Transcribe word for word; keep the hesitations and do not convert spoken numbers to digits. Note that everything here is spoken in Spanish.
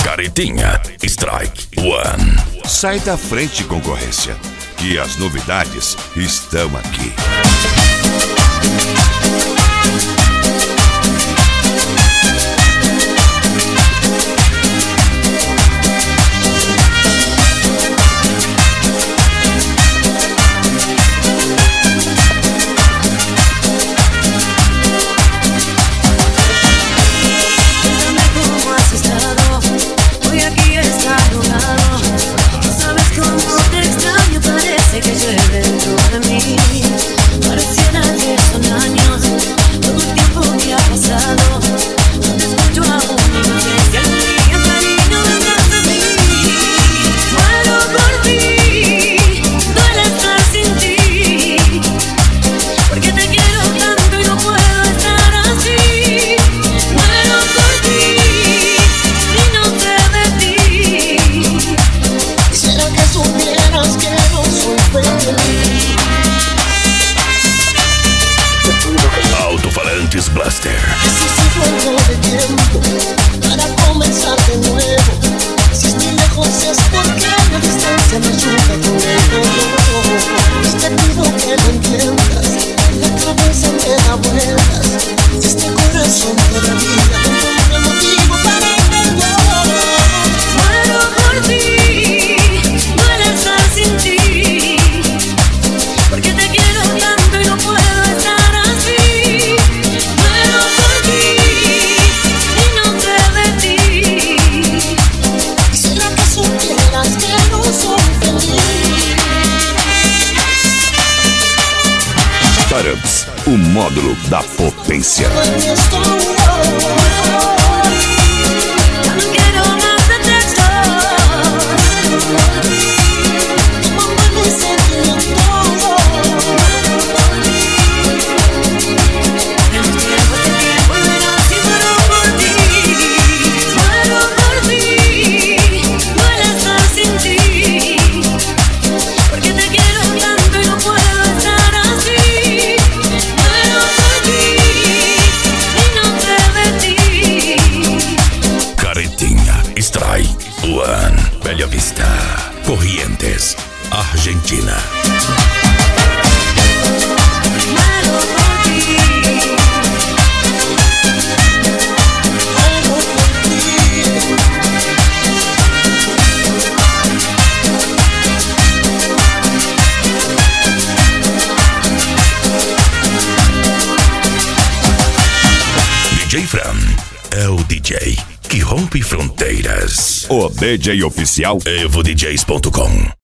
Caretinha Strike One. Sai da frente, concorrência, que as novidades estão aqui. Blaster. Necesito algo de tiempo para comenzar de nuevo. Si estoy lejos es porque la distancia me choca con el te pido que lo entiendas. La cabeza me da vueltas. Si este corazón todavía no encuentra motivo para perdón. Muero por ti, duele estar sin ti, porque te quiero tanto y no puedo estar así. Startups, o módulo da potência. Strike One, Bella Vista, Corrientes, Argentina. D J Fran é o D J que rompe fronteiras. O D J oficial evo d js ponto com.